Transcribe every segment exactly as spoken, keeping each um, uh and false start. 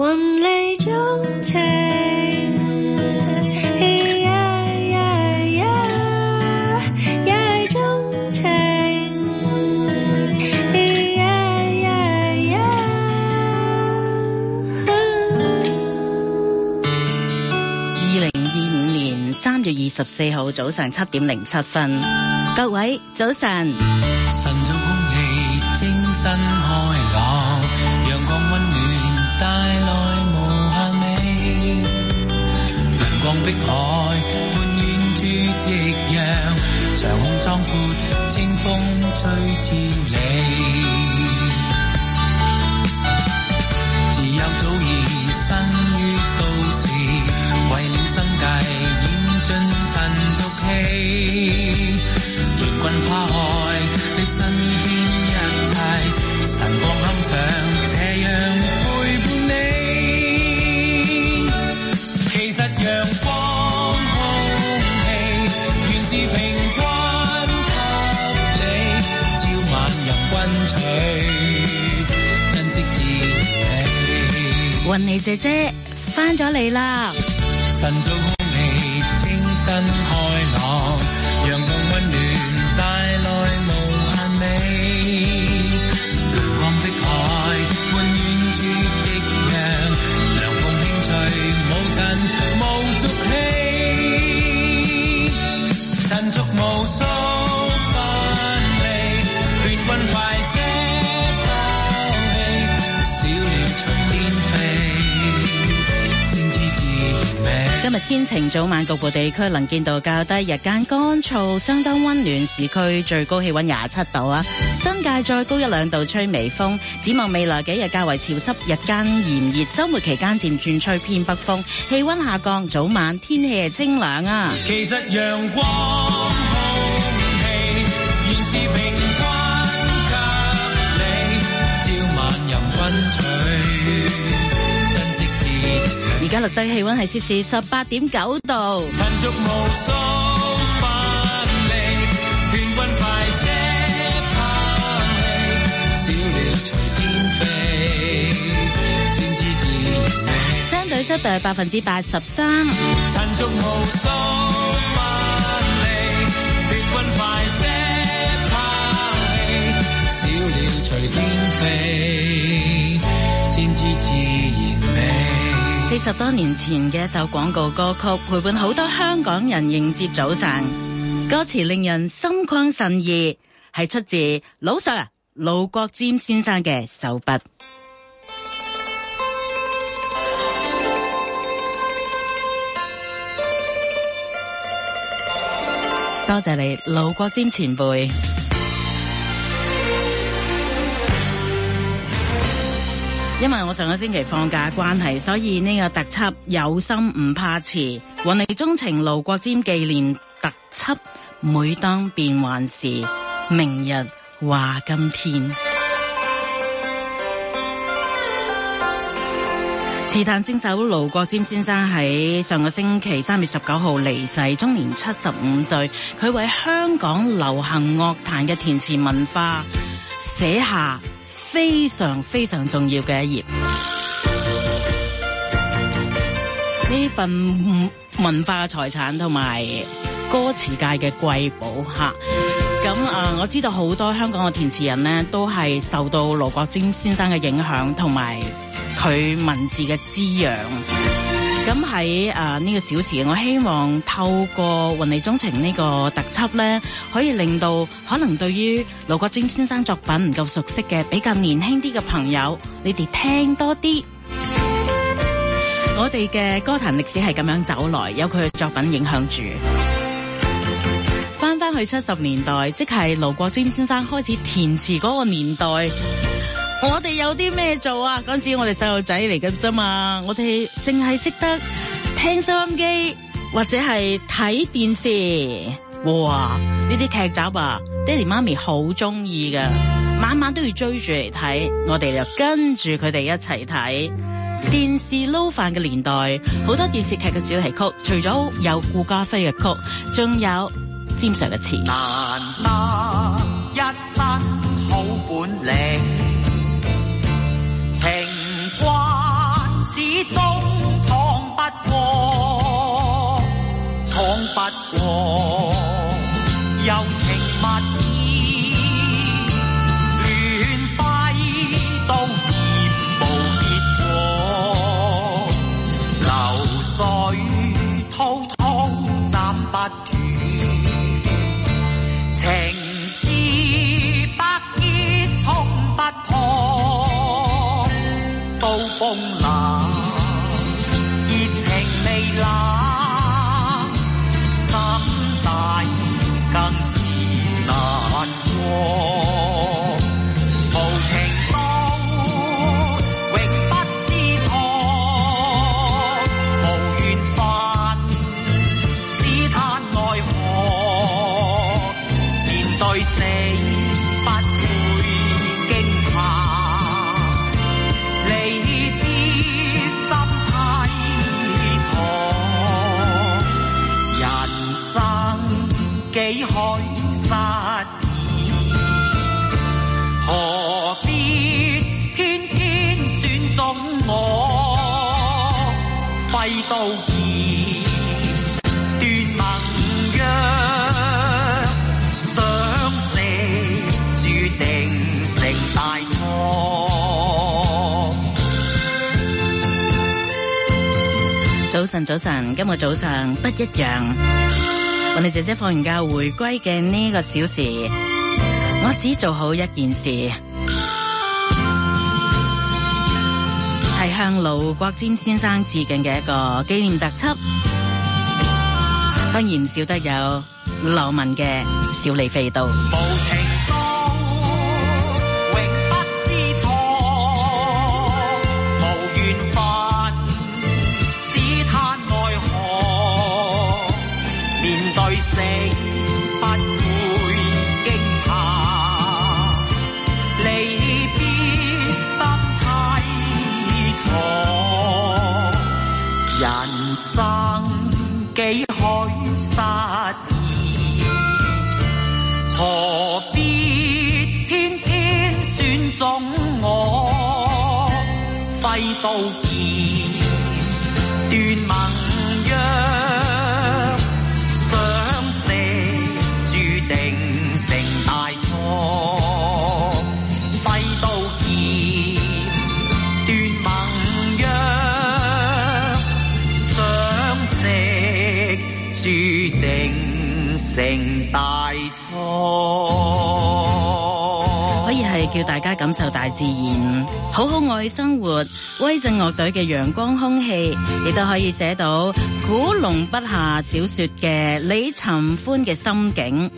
雲裏鍾情，呀呀呀，也係鍾情，呀呀呀。 二零二五年三月二十四號早上七點零七分，各位早晨。 晨早空氣清新開朗，陽光溫暖帶來無限美，陽光碧海半圓絕夕陽，長空壯闊清風吹千里，自由早已生於都市，為了生計演盡塵俗氣，願君跨海你身邊一切，晨光坎上斜陽陪伴你，其實陽光空氣原是平均給你，朝晚任君取，珍惜自己。 雲妮姐姐返咗嚟啦， 晨早空氣清新開朗，陽光溫暖帶來無限美，陽光的海滿遠絕夕陽，涼風輕吹無塵無俗氣，塵俗無數分離，勸君快些拋棄，小鳥隨天飛，先知自然美。 今日天晴，早晚局部地區能見度較低，日間乾燥，相當溫暖，市區最高氣溫廿七度啊，新界再高一兩度，吹微風。展望未來幾日較為潮濕，日間炎熱，週末期間漸轉吹偏北風，氣溫下降，早晚天氣係清涼啊。 其實陽光空氣原是平均給你，朝晚任君取，珍惜自己。 而家錄低氣溫係攝氏十八點九度。 塵俗無數分離，勸君快些拋棄，小鳥隨天飛，先知自然美。 相對濕度係百分之八十三。 塵俗無數分離，勸君快些拋棄，小鳥隨天飛，先知自然美。 四十多年前嘅一首廣告歌曲，陪伴好多香港人迎接早上。歌詞令人心曠神怡，係出自盧 Sir 盧國沾先生嘅手筆。多謝你，盧國沾前輩。因為我上個星期放假關係，所以呢個特輯有心唔怕遲，雲妮鍾情盧國沾紀念特輯，每當變幻時，明日話今天。詞壇聖手盧國沾先生喺上個星期三月十九號離世，終年七十五歲。佢為香港流行樂壇嘅填詞文化寫下非常非常重要嘅一頁，呢份文化嘅財產同埋歌詞界嘅貴寶吓。咁啊，我知道好多香港嘅填詞人呢，都係受到盧國沾先生嘅影響，同埋佢文字嘅滋養。咁喺誒呢個小時，我希望透過雲妮鍾情呢個特輯呢，可以令到可能對於盧國沾先生作品唔夠熟悉嘅比較年輕啲嘅朋友，你哋聽多啲。我哋嘅歌壇歷史係咁樣走來，有佢嘅作品影響住。翻翻去七十年代，即係盧國沾先生開始填詞嗰個年代。我哋有啲咩做啊？嗰陣時我哋細路仔嚟嘅啫嘛，我哋淨係識得聽收音機或者係睇電視。哇！呢啲劇集啊，爹哋媽咪好中意噶，晚晚都要追住嚟睇，我哋就跟住佢哋一齊睇。電視撈飯嘅年代，好多電視劇嘅主題曲，除咗有顧嘉輝嘅曲，仲有詹 Sir 嘅詞。 難得一身好本領，情關照終闖不過，闖不過，柔情蜜意，亂揮都嫌無結果，流水滔滔斬不斷，情絲百結衝不破，刀鋒冷，熱情未冷，心大更是難過，無情刀永不知錯，無緣分只嘆愛何，面對死不會驚怕，離別心凄楚，人生幾許失意，何必偏偏選中我，揮刀劍斷盟約，相識注定成大錯。 早晨，早晨，今日早上不一樣。我哋姐姐放完假回歸嘅呢個小時，我只做好一件事，係向盧國沾先生致敬嘅一個紀念特輯。當然唔少得有羅文嘅《小李飛刀》。 無情刀永不知錯，無緣分只嘆愛何，面對死不會驚怕，離別心凄楚，人生幾許失意，何必偏偏選中我，揮刀劍斷盟約，相識注定成大錯，揮刀劍斷盟約，相識注定成大錯。 可以係叫大家感受大自然，好好愛生活。威震樂隊嘅陽光空氣，亦都可以寫到古龍筆下小說嘅李尋歡嘅心境。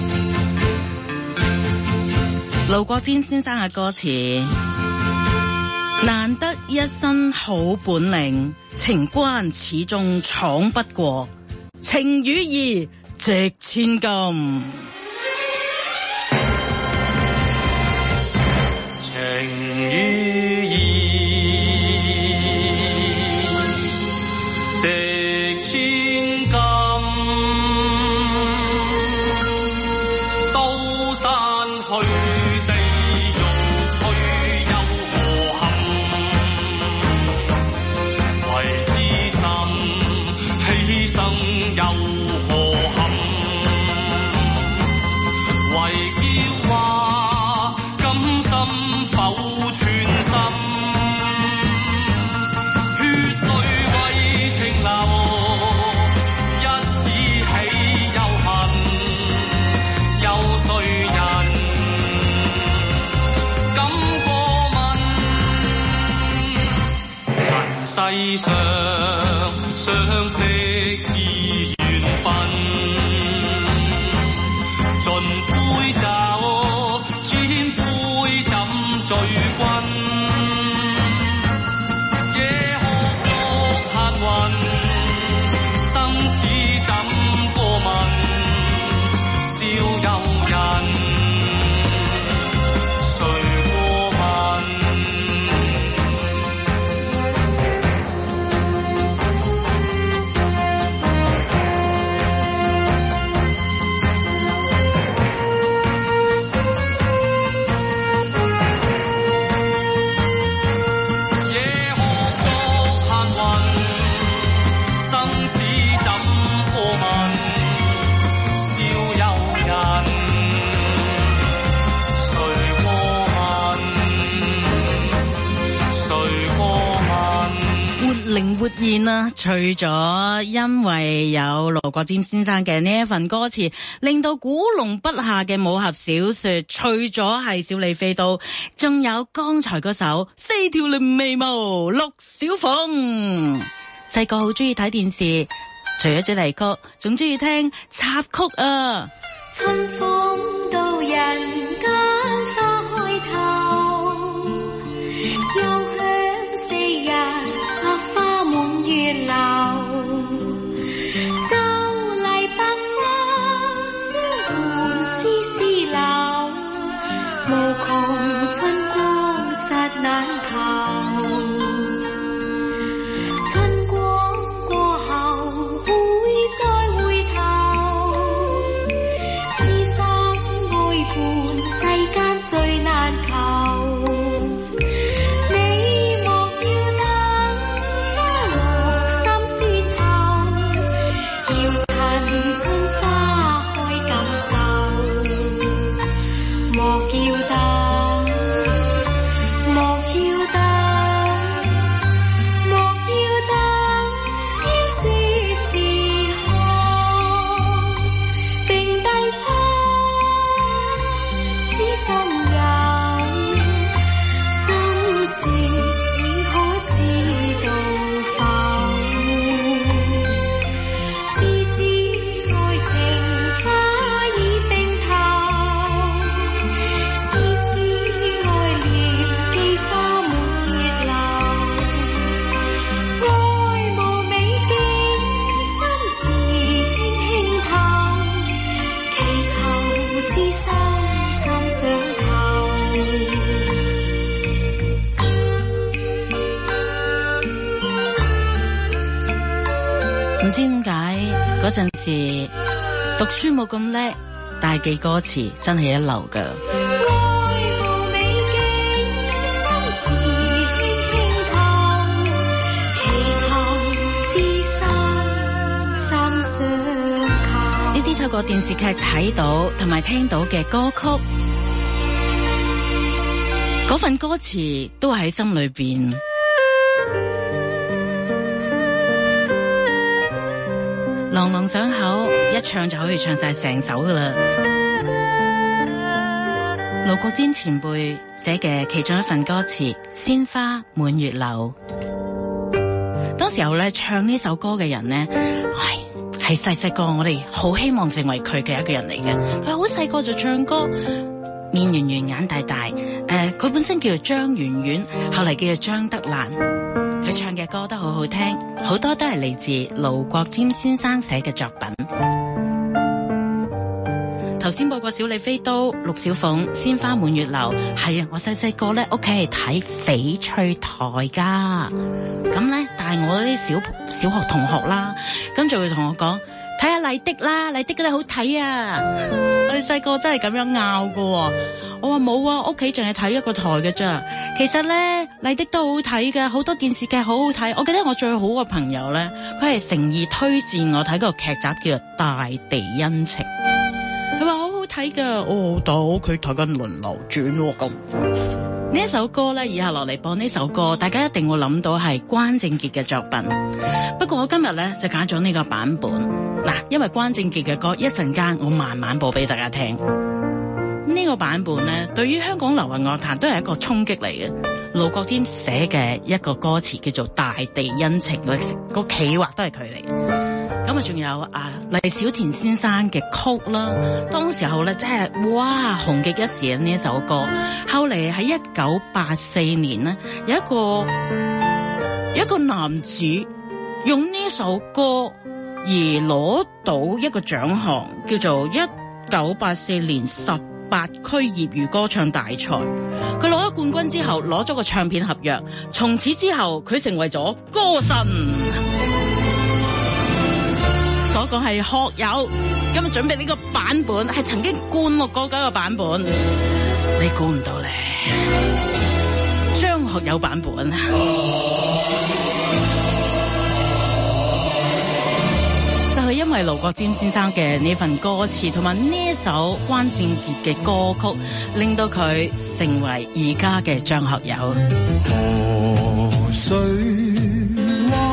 盧國沾先生嘅歌詞，難得一身好本領，情關始終闖不過，情與義值千金。 情與義值千金，刀山去地獄去又何憾，為知心犧牲又何憾，為驕話甘心否全心，血淚為情流，一時起又恨，有誰人敢過問？塵世上相識是緣分，盡杯酒千杯怎醉君，野鶴獨閒雲，生死怎過問，笑遊人誰過問？ 靈活現啊！除咗因為有盧國沾先生嘅呢一份歌詞，令到古龍筆下嘅武俠小說，除咗係小李飛刀，仲有剛才嗰首四條靚眉毛陸小鳳。細個好中意睇電視，除咗主題曲，仲中意聽插曲啊！ 春風到人間花開頭，又向四日百花滿月樓。秀麗百花相伴絲絲柳，無窮春光實難求。春光過後會再回頭，世間最難求，你莫要等花落深雪透，要趁春花開感受。莫要等，莫要等，莫要等飄雪時候，並蒂花心有心事，你可知道否？自知愛情花已並頭，絲絲愛戀寄花滿月樓。愛無美景，心事輕輕透，祈求知心唔知點解嗰陣時讀書冇咁叻，但係記歌詞真係一流㗎。 愛無美景，心事輕輕透，祈求知心心相扣。 呢啲透過電視劇睇到同埋聽到嘅歌曲，嗰份歌詞都喺心裏邊。朗朗上口，一唱就可以唱晒成首噶啦。盧國沾前輩寫嘅其中一份歌詞《鮮花滿月樓》，當時候咧唱呢首歌嘅人呢，係係細細個，我哋好希望成為佢嘅一個人嚟嘅。佢好細個就唱歌，面圓圓眼大大，誒、呃，佢本身叫做張圓圓，後嚟叫做張德蘭。佢唱嘅歌都好好聽，好多都係嚟自盧國沾先生寫嘅作品。頭先播過小李飛刀、陸小鳳、鮮花滿月樓，係啊，我細細個咧屋企係睇翡翠台噶，咁咧，但係我啲小小學同學啦，咁就會同我講，睇下麗的啦，麗的嗰啲好睇啊！我哋細個真係咁樣拗噶，我話冇啊，屋企淨係睇一個台嘅咋。其實咧，麗的都好睇嘅，好多電視劇好好睇。我記得我最好嘅朋友咧，佢係誠意推薦我睇個劇集叫做《大地恩情》，佢話好好睇噶。哦，到佢睇緊《輪流轉》咁。呢一首歌咧，以下落嚟播呢首歌，大家一定會諗到係關正傑嘅作品。不過我今日咧就揀咗呢個版本嗱，因為關正傑嘅歌一陣間我慢慢播俾大家聽。呢個版本咧，對於香港流行樂壇都係一個衝擊嚟嘅。盧國沾寫嘅一個歌詞叫做《大地恩情》，個企劃都係佢嚟嘅。咁啊，仲有啊黎小田先生嘅曲啦，當時候咧真係哇紅極一時嘅呢一首歌。後嚟喺一九八四年呢，有一個有一個男子用呢首歌而攞到一個獎項，叫做一九八四年十八區業餘歌唱大賽。佢攞咗冠軍之後，攞咗個唱片合約，從此之後佢成為咗歌神。所講係學友，今日準備呢個版本係曾經灌錄過嗰個版本，你估唔到咧，張學友版本。就係因為盧國沾先生嘅呢份歌詞同埋呢一首關正傑嘅歌曲，令到佢成為而家嘅張學友。 河水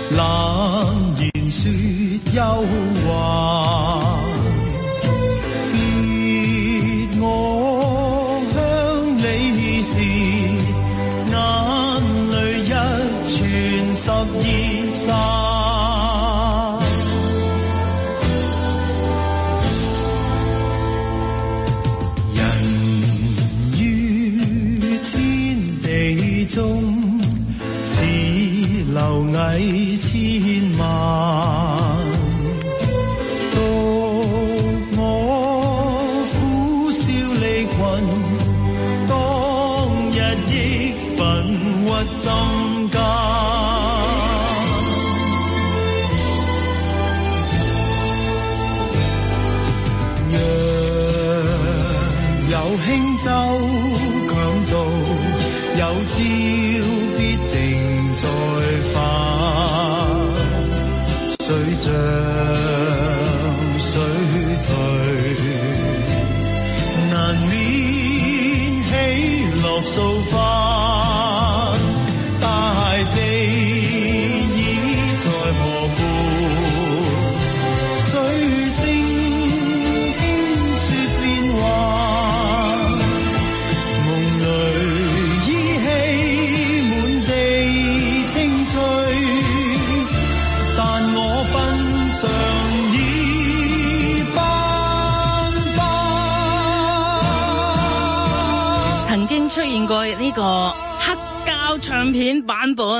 冷言說憂患，別我鄉里事，眼淚一傳十二散。中似螻蟻千萬，獨我苦笑離群，當日亦焚鬱心間。若有輕舟強渡，有朝必定再返，水漲水退，難免喜樂掃翻，大地已在河畔，水聲輕說變幻，夢裏曾經出現過呢個黑膠唱片版本，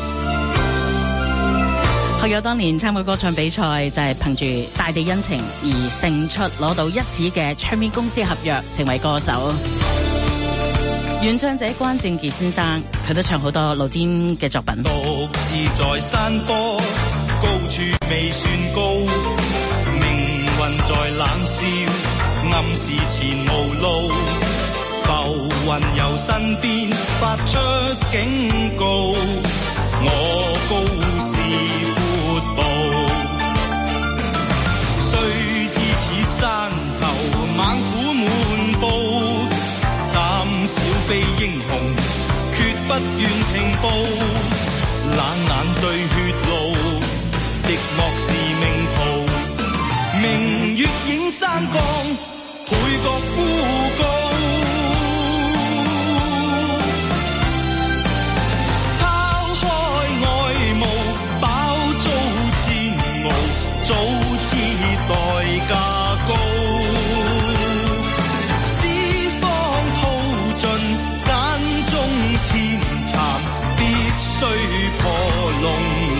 學友當年參加歌唱比賽就係憑住《大地恩情》而勝出，攞到一紙嘅唱片公司合約，成為歌手。原唱者關正傑先生，佢都唱好多盧霑嘅作品。 獨自在山坡，高處未算高，命運在冷笑，暗示前無路。浮雲由身邊發出警告，我高是闊步，雖知此山頭猛虎滿布，膽小非英雄，決不願停步，冷眼對血路，寂寞是命途，明月映山崗，倍覺孤高。早知代價高，四方耗盡眼中天蠶，必須破龍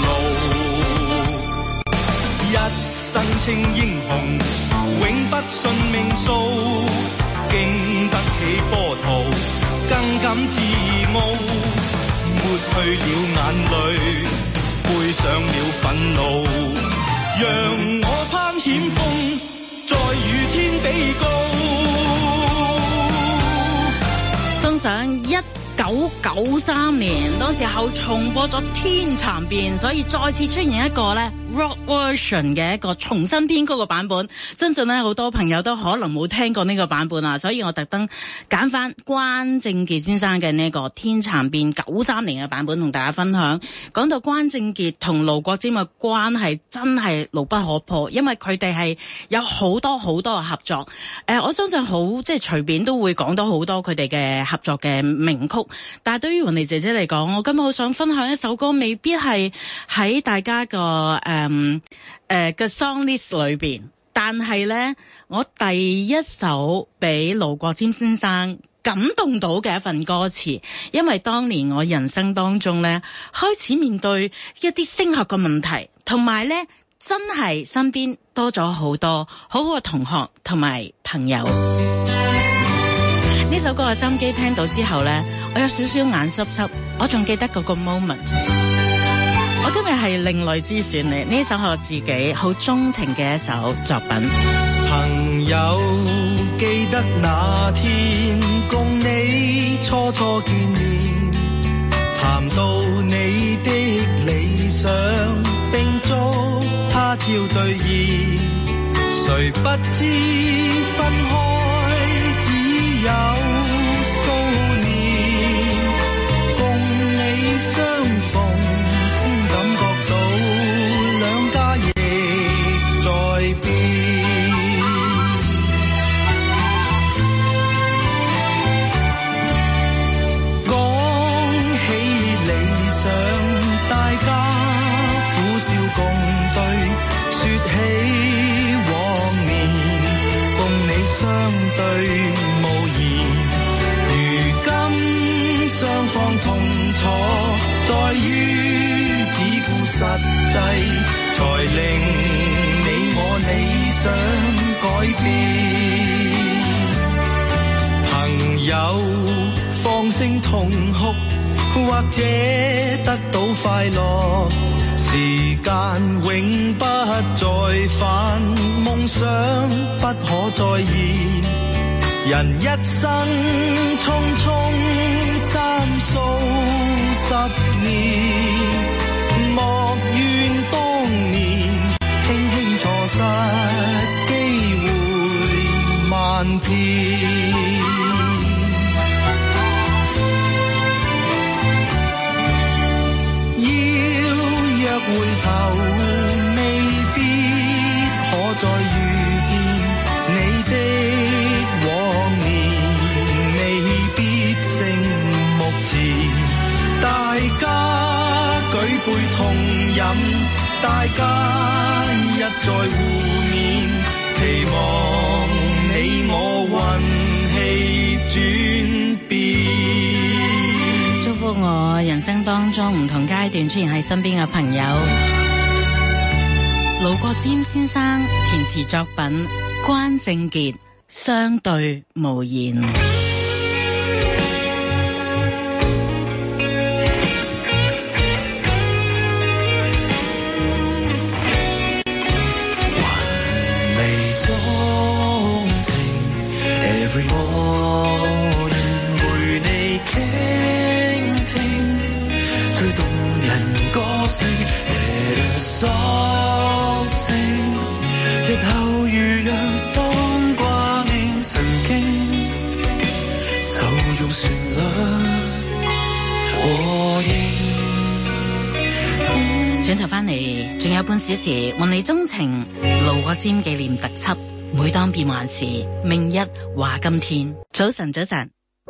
路。一生稱英雄，永不信命數，經得起波濤，更感自傲。抹去了眼淚，背上了憤怒。讓我攀險峰，再與天比高。 送上一九九三年，當時候重播咗《天蠶變》，所以再次出現一個咧 rock version 嘅一個重新編曲嘅版本。相信咧好多朋友都可能冇聽過呢個版本啊，所以我特登揀翻關正傑先生嘅呢個《天蠶變》九三年嘅版本同大家分享。講到關正傑同盧國沾嘅關係真係牢不可破，因為佢哋係有好多好多嘅合作。誒、呃，我相信好即係隨便都會講到好多佢哋嘅合作嘅名曲。但係對於雲妮姐姐嚟講，我今日好想分享一首歌，未必係喺大家個誒誒嘅 song list 裏邊，但係咧我第一首俾盧國沾先生感動到嘅一份歌詞，因為當年我人生當中咧開始面對一啲升學嘅問題，同埋咧真係身邊多咗好多好好嘅同學同埋朋友。呢首歌嘅收音機聽到之後呢，我有少少眼濕濕，我仲記得嗰個 moment。我今日係另類之選嚟，呢首係我自己好鍾情嘅一首作品。 朋友，記得那天共你初初見面，談到你的理想，並祝他朝兌現，誰不知分開只有數年，共你相逢先感覺到於只顧實際，才令你我理想改變。朋友放聲痛哭，或者得到快樂，時間永不再返，夢想不可再現。人一生匆匆三數十年，莫怨當年輕輕錯失機會萬遍。要若回頭，未必可再遇見你的往年，未必勝目前。大家舉杯痛飲，大家一再互勉，期望你我運氣轉變。 祝福我人生當中唔同階段出現喺身邊嘅朋友。盧國沾先生填詞作品，關正傑相對無言。轉頭翻嚟，仲有半小時，夢裏鍾情，盧國沾紀念特輯。每當變幻時，明日話今天。早晨，早晨。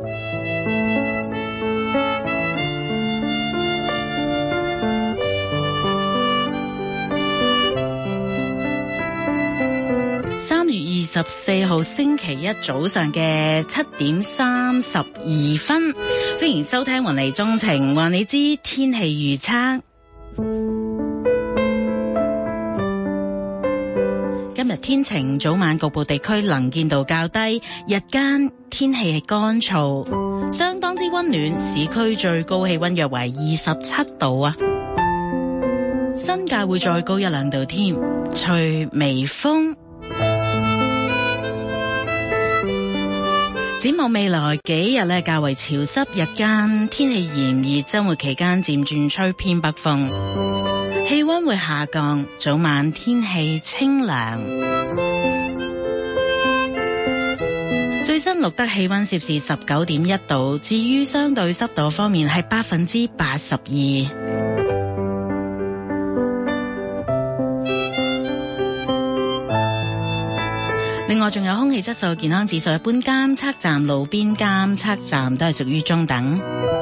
三月二十四號星期一早上嘅七點三十二分，歡迎收聽夢裏鍾情，話你知天氣預測。今日天晴，早晚局部地區能見度較低，日間天氣係乾燥，相當之溫暖，市區最高氣溫約為二十七度啊，新界會再高一兩度添，吹微風。展望未來幾日咧，較為潮濕，日間天氣炎熱，周末期間漸轉吹偏北風，氣溫會下降，早晚天氣清涼。最新錄得氣溫攝氏十九點一度，至於相對濕度方面係百分之八十二。另外仲有空氣質素健康指數，一般監測站、路邊監測站都係屬於中等。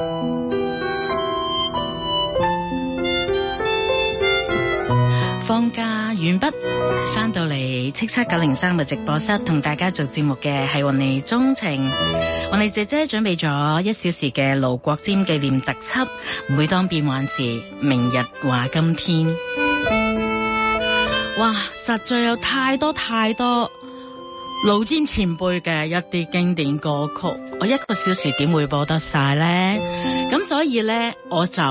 放假完畢，翻到嚟叱咤九零三嘅直播室，同大家做節目嘅係雲妮鍾情。雲妮姐姐準備咗一小時嘅盧國沾紀念特輯，每當變幻時，明日話今天。哇，實在有太多太多盧沾前輩嘅一啲經典歌曲，我一個小時點會播得晒呢？咁所以呢，我就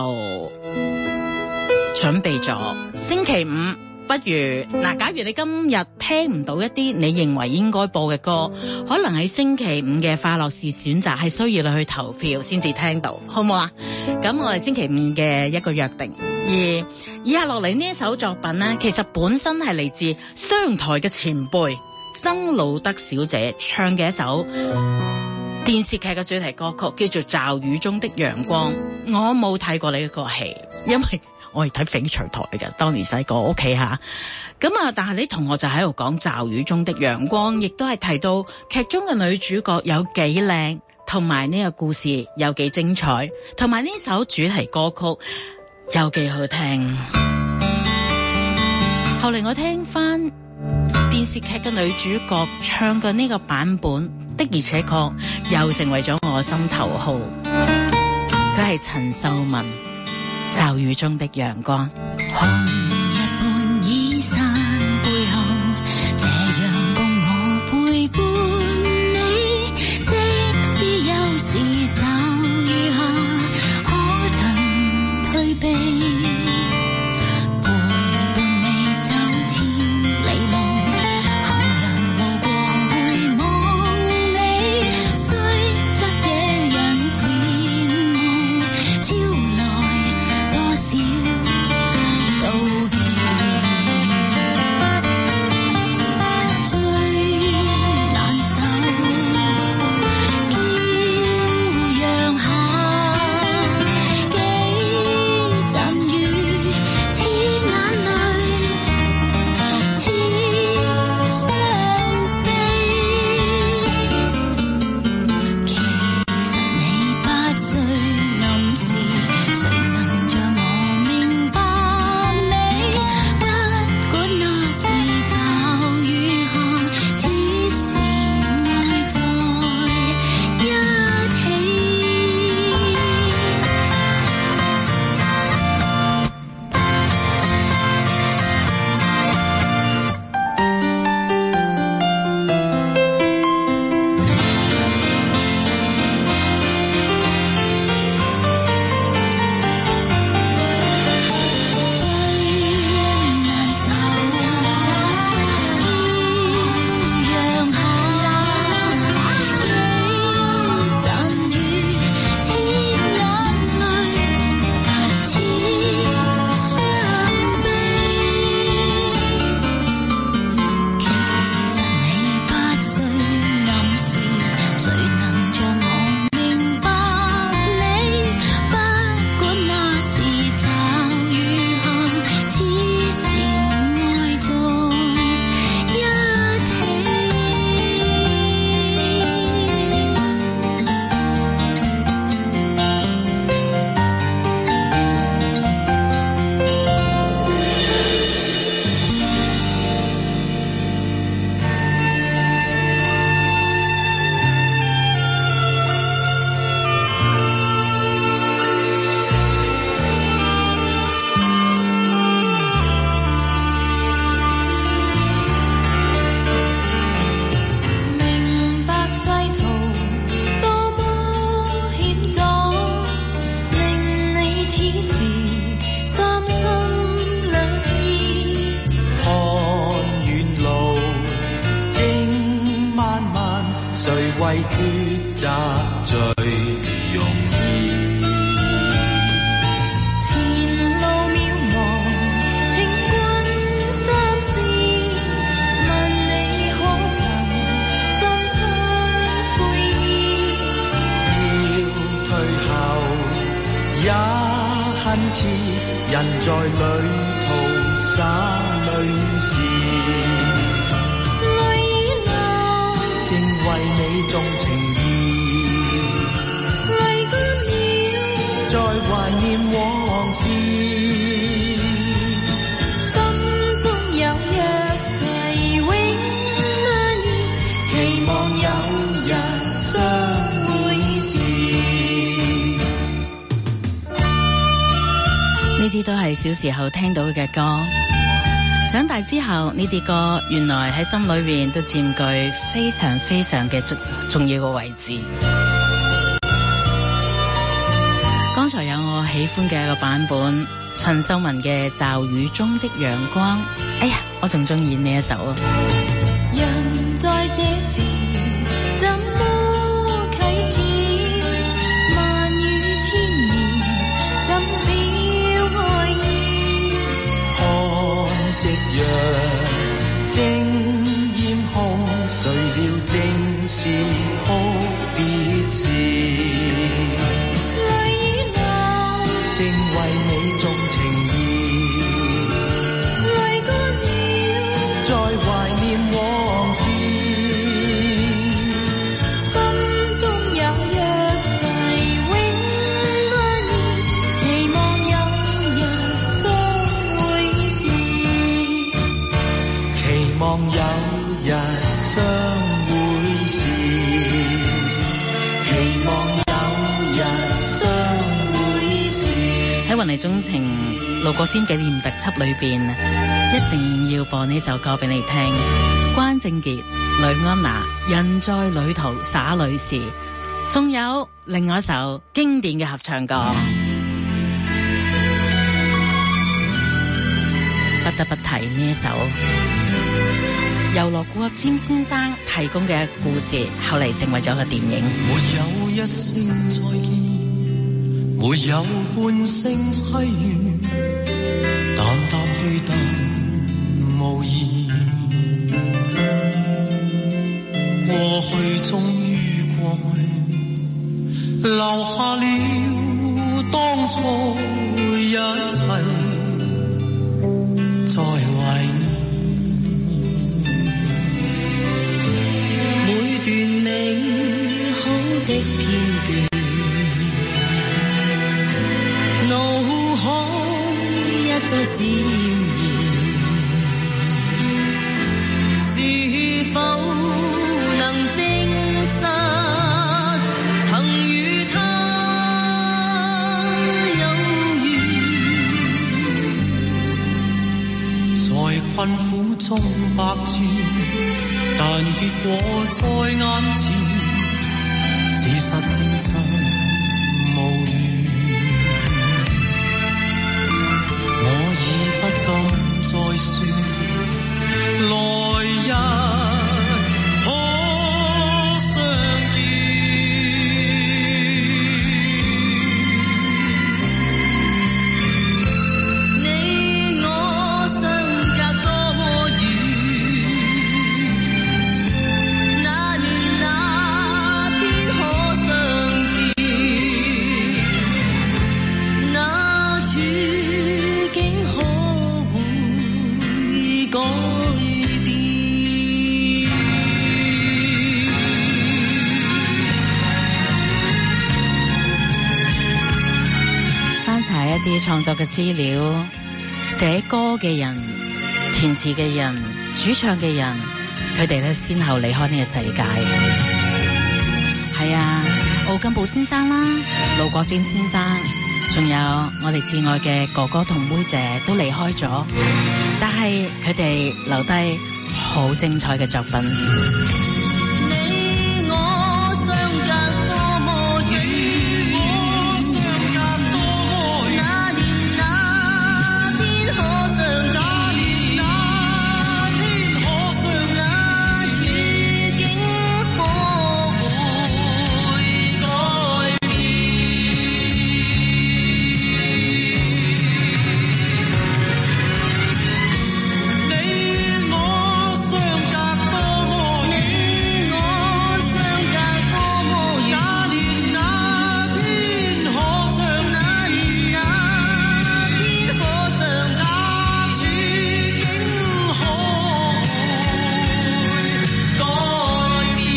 準備咗星期五，不如嗱，假如你今日聽唔到一啲你認為應該播嘅歌，可能喺星期五嘅快樂時選擇係需要你去投票先至聽到，好唔好啊？咁我哋星期五嘅一個約定。而以下落嚟呢一首作品呢，其實本身係嚟自商台嘅前輩曾路德小姐唱嘅一首電視劇嘅主題歌曲，叫做《驟雨中的陽光》。我冇睇過你嘅個戲，因為我係睇翡翠台嘅，當年細個屋企吓。咁啊，但係啲同學就喺度講《驟雨中的陽光》，亦都係提到劇中嘅女主角有幾靚，同埋呢個故事有幾精彩，同埋呢首主題歌曲有幾好聽。後嚟我聽翻電視劇嘅女主角唱嘅呢個版本，的而且確又成為咗我心頭好。佢係陳秀雯， 驟雨中的陽光。 紅日半倚山背後，斜陽共我陪伴你。即使有時驟雨下，可曾退避？陪伴你走千里路，行人路過會望你，雖則野人羨慕，朝來多少妒忌。最難受，驕陽下，幾陣雨，似眼淚，似傷悲。其實你不需暗示，誰能像我明白你？不管那是驟雨下，只是愛在一起。最難受，驕陽下，幾陣雨，似眼淚，似傷悲。其實你不需暗示，誰能像我明白你？不管那是驟雨下，只是愛在一起。明白世途多麼險阻，令你此時三心兩意。 看遠路，經漫漫，誰為抉擇最容易？ 前路渺茫，請君三思，問你可曾深深悔意？ 要退後，也恨遲，人在旅途灑淚時， 淚已流， 正為你種情意， 淚乾了， 再懷念往事。 心中有約誓永安然，期望有日相會時。 呢啲都係小時候聽到嘅歌，長大之後呢啲歌原來喺心裏邊都佔據非常非常嘅重重要嘅位置。剛才有我喜歡嘅一個版本，陳秀雯嘅《驟雨中的陽光》。哎呀，我仲中意呢一首啊！ 人在這時怎麼啟齒？萬語千言怎表愛意？ 看夕陽正豔紅，誰料正是哭別時。 淚已流， 正為你種情意， 淚乾了， 再懷念往事。 心中有約誓永安然，期望有日相會時。 期望有日相會時，期望有日相會時。 喺雲泥鍾情路過尖紀念特輯裏邊，一定要播呢首歌俾你聽。關正傑、呂安娜，人在旅途灑淚時，仲有另外一首經典嘅合唱歌，不得不提呢一首由羅國沾先生提供嘅故事，後嚟成為咗個電影。 沒有一聲再見，沒有半聲淒怨，淡淡去淡無言，過去終於過去，留下了當初一切在懷念。 每段美好的片段，腦海一再閃現，是否能證實曾與他有緣？ 在困苦中百轉，但結果在眼前，事實證實無緣。我已不敢再說，來日可相見。 你我相隔多麼遠，那年那天可相見，那處境可會改變？ 翻查一啲創作嘅資料，寫歌嘅人、填詞嘅人、主唱嘅人，佢哋咧先後離開呢個世界。係啊，奧金寶先生啦，盧國沾先生，仲有我哋至愛嘅哥哥同妹姐都離開咗，但係佢哋留低好精彩嘅作品。 你我相隔多麼遠，那年那天可相見，那處境可會改變？ 你我相隔多麼遠， 你我相隔多麼遠？ 那年那天可相那年那天可相見， 那處境可會改變？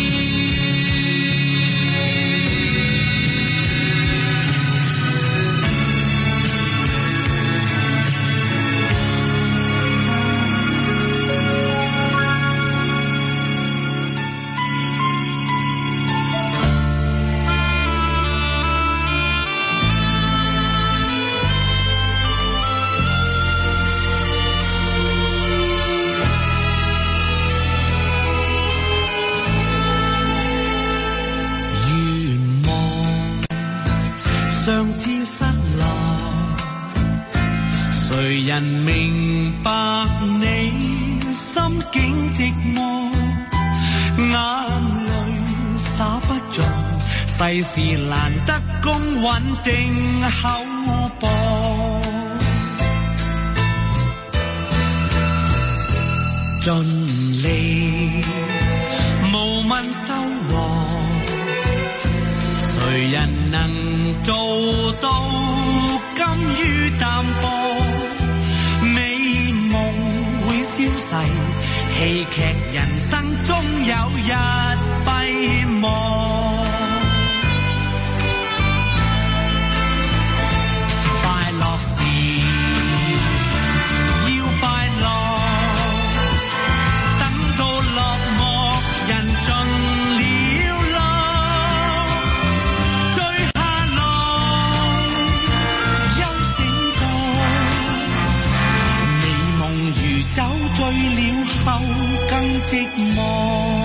願望上至失落，誰人明白你心境寂寞？眼淚灑不盡，世事難得公穩定厚薄。盡力無問收穫，誰人能做到甘於淡薄？美夢會消逝，戲劇人生終有日閉幕。快樂時要快樂，等到落寞人盡了浪，追下浪，休息寂寞。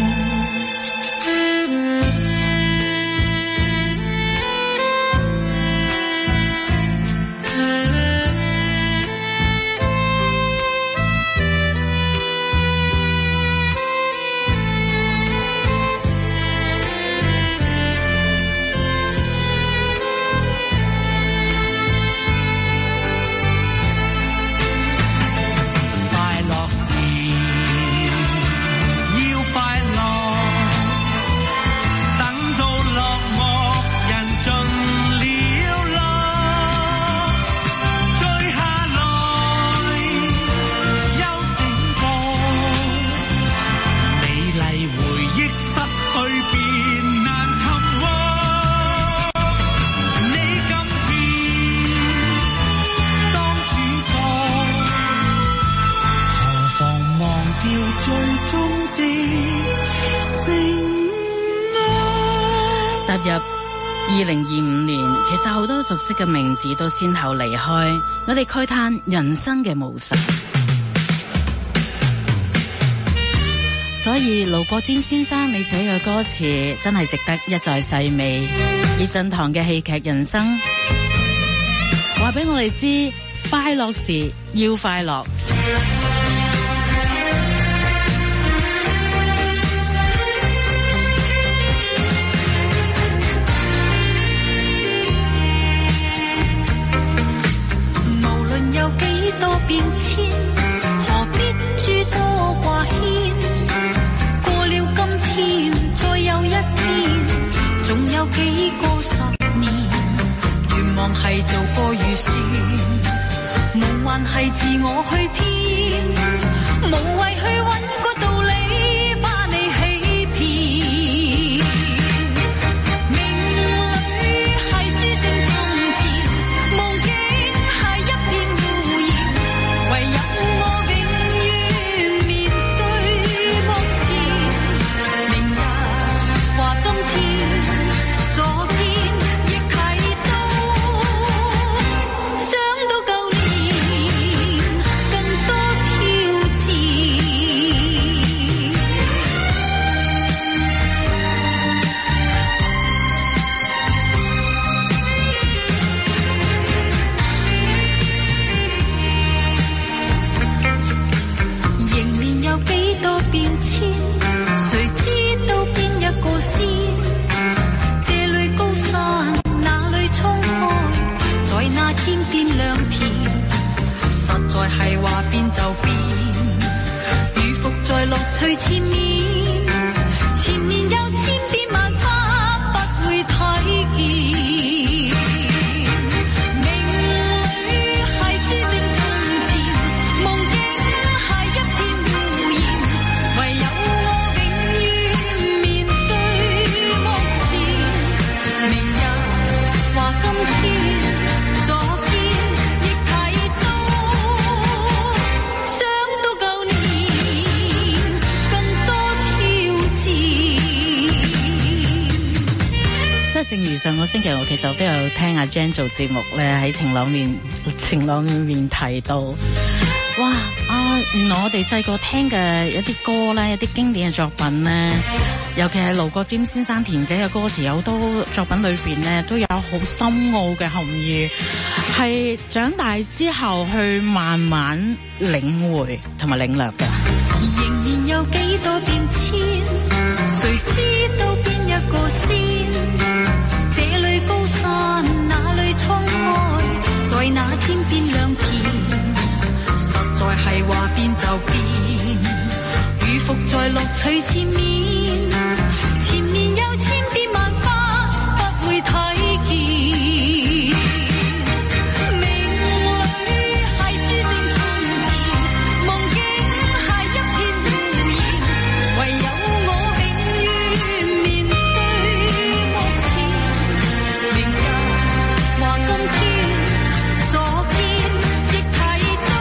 二零二五年，其實好多熟悉嘅名字都先後離開，我哋慨嘆人生嘅無常。所以盧國沾先生你寫嘅歌詞真係值得一再細味。葉振棠嘅戲劇人生話俾我哋知，快樂時要快樂。 有幾多變遷，何必諸多掛牽？過了今天，再有一天，仲有幾個十年？願望係做個預算，夢幻係自我去編，無謂去揾個道理把你欺騙。命裏係注定從前，夢境係一片唯有我永遠面對目前，明日話今天，昨天亦睇到，想到舊年更多挑戰。有幾多變遷，誰知道邊一個先？這裏高山，那裏滄海，在那天邊良田，實在係話變就變，如伏在樂趣前面，前面有千變萬化，不會睇見。 正如上個星期我其實都有聽阿 Jan 做節目咧，喺晴朗面晴朗面提到，哇啊！原來我哋細個聽嘅一啲歌咧，一啲經典嘅作品咧，尤其係盧國沾先生填寫嘅歌詞，有好多作品裏邊咧都有好深奧嘅含義，係長大之後去慢慢領會同埋領略嘅。 仍然有幾多變遷，誰知道邊一個先？這裏高山，那裏滄海，在那天邊兩片，實在係話變就變，如伏在樂趣前面，前面有千變萬化，不會睇見。命裏係注定從前，夢境係一片胡言，唯有我永遠面對目前，明日話今天，昨天亦睇到，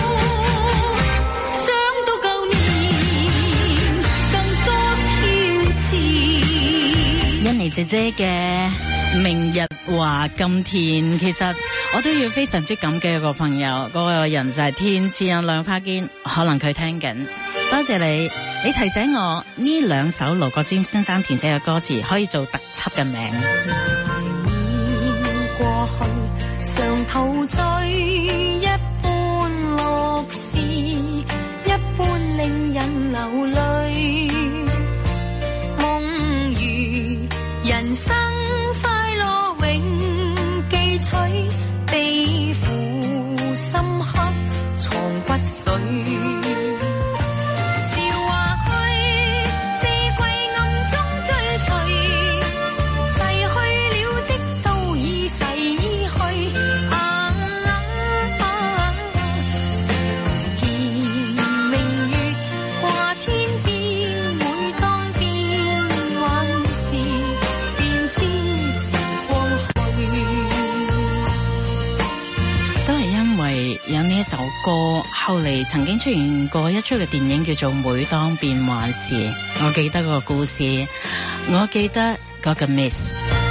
想到舊年更多挑戰。 欣妮姐姐嘅明日話今天，其實我都要非常之感激一個朋友，嗰個人就係天賜人梁柏堅，可能佢聽緊。 多謝你，你提醒我呢兩首盧國沾先生填寫嘅歌詞可以做特輯嘅名。 過去常陶醉，一般樂事，一般令人流淚。夢如人生快樂永記取，悲苦深刻藏骨髓。 有呢一首歌，後嚟曾經出現過一出嘅電影叫做《每當變幻時》，我記得個故事，我記得嗰個 Miss。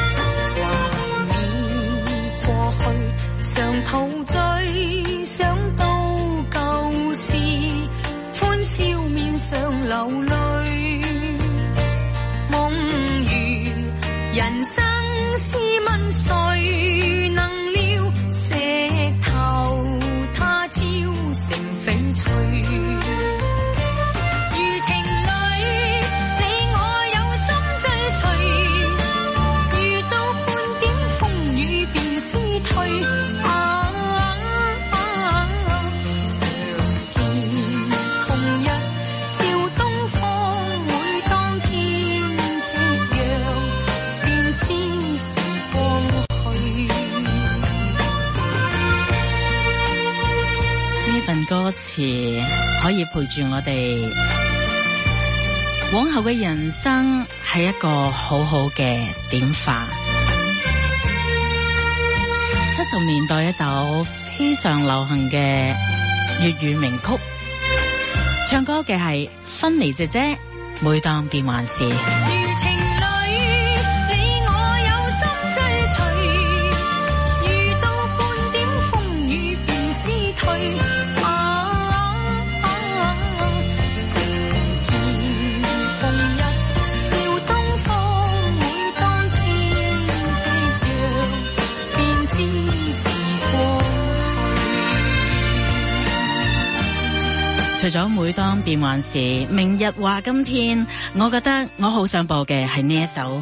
過去常陶醉，想到舊事，歡笑面上流淚。夢如人生試問誰能料，石頭他朝成翡翠。如情侶，你我有心追隨，遇到半點風雨便思退。啊啊啊常見同日照東方，每當天夕陽，便知時光去。 呢份歌詞可以陪住我哋往後嘅人生，係一個好好嘅典範。七十年代一首非常流行嘅粵語名曲，唱歌嘅係芬妮姐姐，每當變幻時。 如情侶，你我有心追隨，遇到半點風雨便思退。啊啊啊常見同日照東方，每當天夕陽，便知時光除咗每當變幻時，明日話今天，我覺得我好想播嘅係呢一首，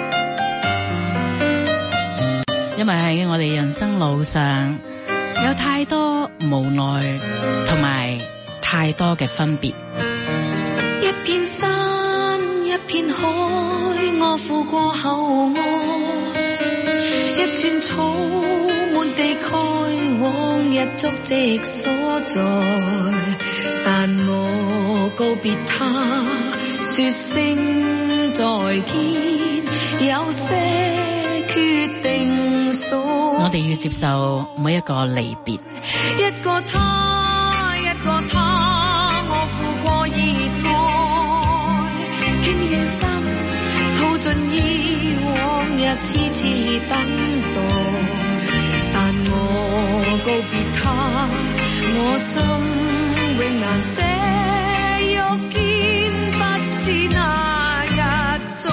因為喺我哋人生路上有太多無奈同埋太多嘅分別。 一片山一片海，我負過後愛，一寸草滿地開，往日足跡所在。但我告別他，說聲再見，有些決定數。 我哋要接受每一個離別。 一個他，一個他，我負過熱愛，傾起心，吐盡以往日痴痴等待。但我告別他，我心永難捨，欲見不知那日再。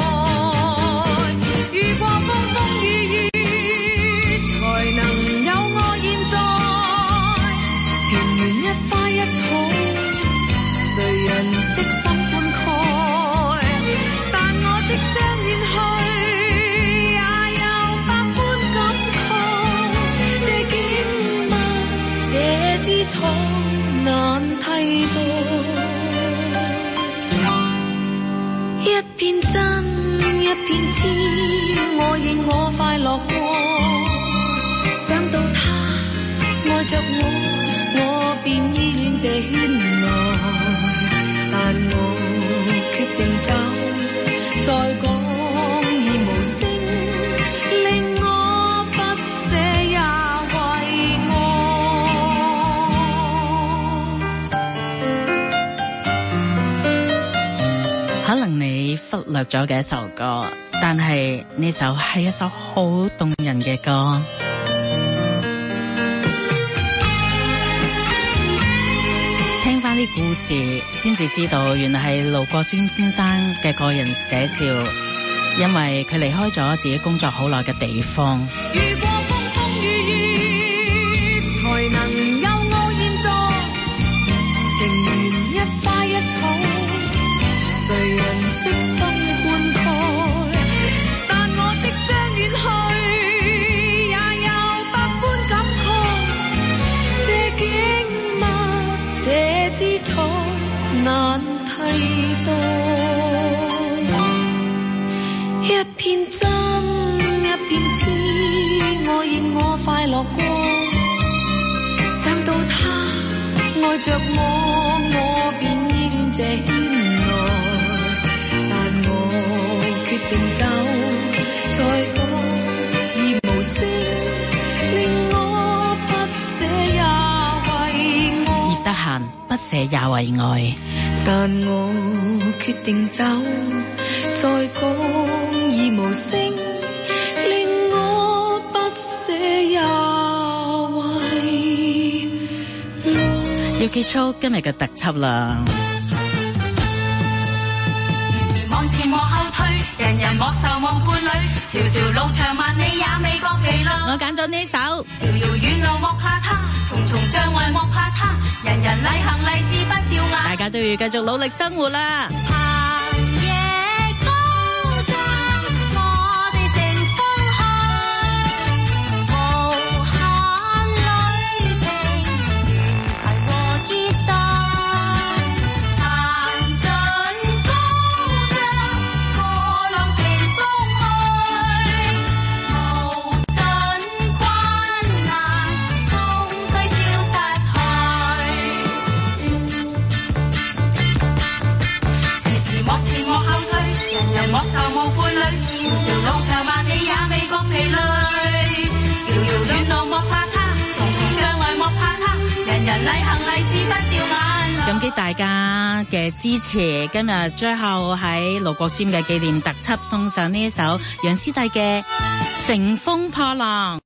遇過風風雨雨，才能有我現在。田園一花一草，誰人悉心灌溉？但我即將遠去，也有百般感慨。這景物，這姿采，難替代。一片真，一片痴，我認我快樂過。想到他愛着我，我便依戀這圈內。但我決定走，再講已無聲，令我不捨也為我。 可能你忽略咗嘅一首歌，但係呢首係一首好動人嘅歌。聽翻啲古故事，先至知道原來係盧國沾先生嘅個人寫照，因為佢離開咗自己工作好耐嘅地方。 遇過風風雨雨，才能有我現在。庭園一花一草，誰人悉心灌溉？但我即將遠去，也有百般感慨。這景物，這姿彩，難替代。一片真，一片痴，我認我快樂過。想到他愛着我，我便依戀這牽愛。但我決定走，再多已無聲，令我不捨也為愛。 葉德嫻不捨也為愛。 但我決定走，再講已無聲，令我不捨也為愛。 要結束今日嘅特輯啦。 往前往後退，人人莫愁無伴侶，條條路長萬里也未覺疲累。 我揀咗呢首。 遙遙遠路莫怕他，重重障礙莫怕他，人人禮行勵志不掉眼。 大家都要繼續努力生活啦。莫愁無伴侶，條條路長萬里也未覺疲累。遙遙遠路莫怕他，重重障礙莫怕他，人人禮行勵志不掉眼淚。 感激大家嘅支持，今日最後喺盧國沾嘅紀念特輯送上呢一首楊思娣嘅《乘風破浪》。